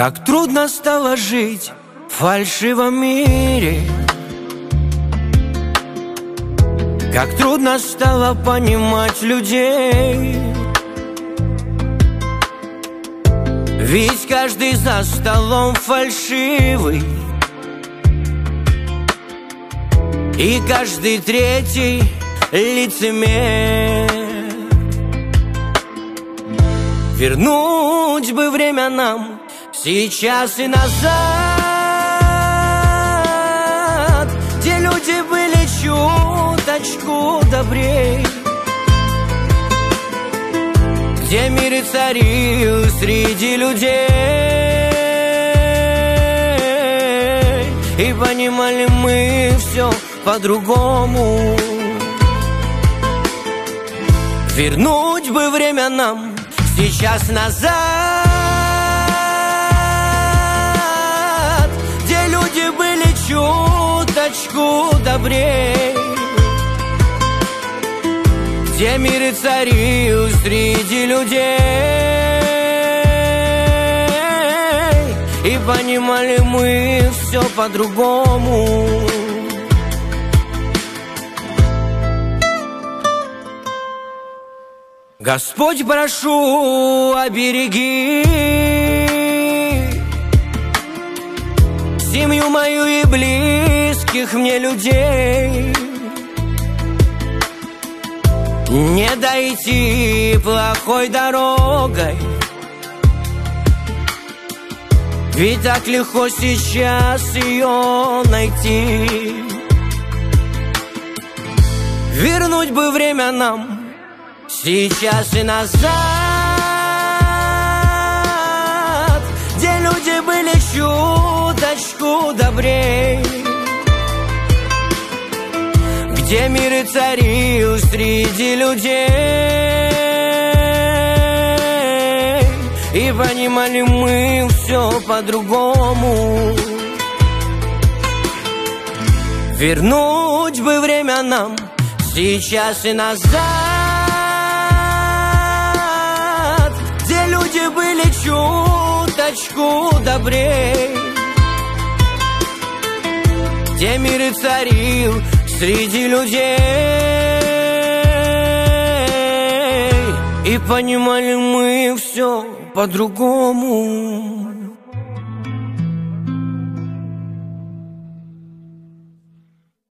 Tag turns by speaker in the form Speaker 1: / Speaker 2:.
Speaker 1: Как трудно стало жить в фальшивом мире, как трудно стало понимать людей. Ведь каждый за столом фальшивый, и каждый третий лицемер. Вернуть бы время нам сейчас и назад, где люди были чуточку добрей, где мир царил среди людей, и понимали мы все по-другому. Вернуть бы время нам сейчас назад, где люди были чуточку добрей, где мир царил среди людей, и понимали мы все по-другому. Господь, прошу, обереги семью мою и близких мне людей. Не дойти плохой дорогой, ведь так легко сейчас ее найти. Вернуть бы время нам сейчас и назад, где люди были чуточку добрей, где мир царил среди людей, и понимали мы все по-другому. Вернуть бы время нам сейчас и назад, где люди были чуточку добрей, где мир царил среди людей, и понимали мы все по-другому.